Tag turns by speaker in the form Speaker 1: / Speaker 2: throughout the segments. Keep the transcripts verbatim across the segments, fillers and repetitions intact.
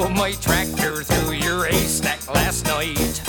Speaker 1: drove my tractor through your haystack last night.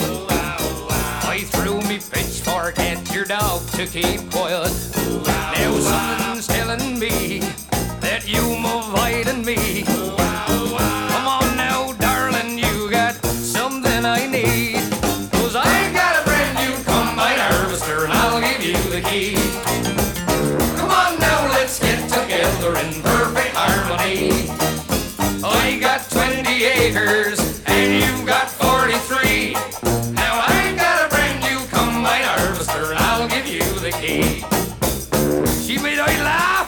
Speaker 1: I threw me pitchfork at your dog to keep quiet. Now something's telling me that you're avoiding me. Come on now, darling, you got something I need. 'Cause I got a brand new combine harvester and I'll give you the key. Come on now, let's get together in perfect harmony. I got twenty acres and you've got forty-three. Now I got a brand new combine harvester and I'll give you the key. She made I laugh.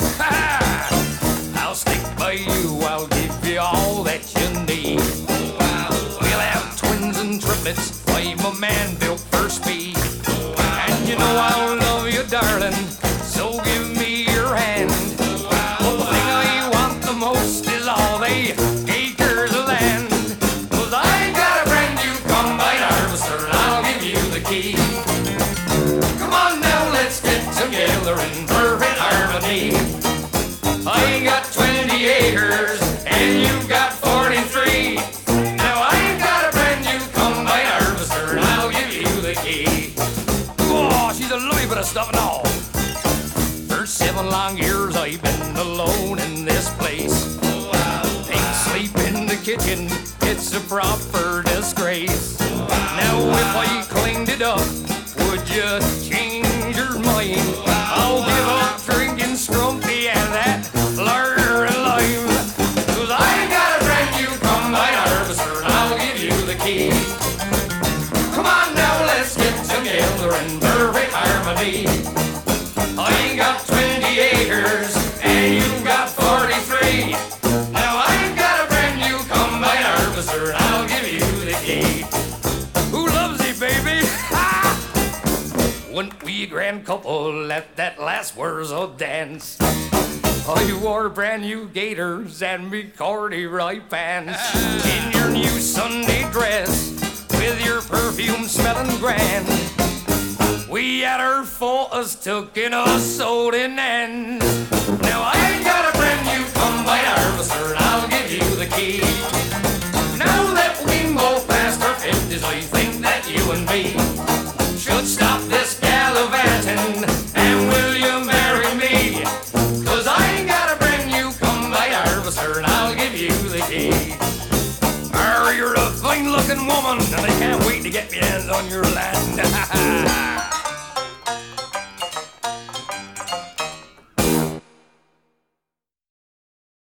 Speaker 1: I'll stick by you, I'll give you all that you need. We'll have twins and triplets, I'm a man built for speed. And you know I'll love you, darling, so give me your hand. But the thing I want the most is all the acres of land. 'Cause I got a brand new combine harvester and I'll give you the key. Come on now, let's get together in perfect harmony. I got twenty acres and you've got forty-three. Now I got a brand new combine harvester and I'll give you the key. Oh, she's a lovely bit of stuff and all. For seven long years I've been alone in this place. Pigs sleep in the kitchen, it's a proper disgrace. Now if I cleaned it up, would you change your mind? I'll give up drinking Scrumpy and that larder and lime. 'Cause I got a brand new combine harvester and I'll give you the key. Come on now, let's get together in perfect harmony. I got twenty acres and you've got forty-three. Now I got a brand new combine harvester and I'll give you the key. Who loves you, baby? Ha! Wouldn't we a grand couple at that last Wurzel dance? I wore brand new gaiters and me corduroy pants. In your new Sunday dress with your perfume smelling grand. We had our photos took in a sold in end. Now I got a brand new combine harvester and I'll give you the key. Now that we both past our fifties, I think that you and me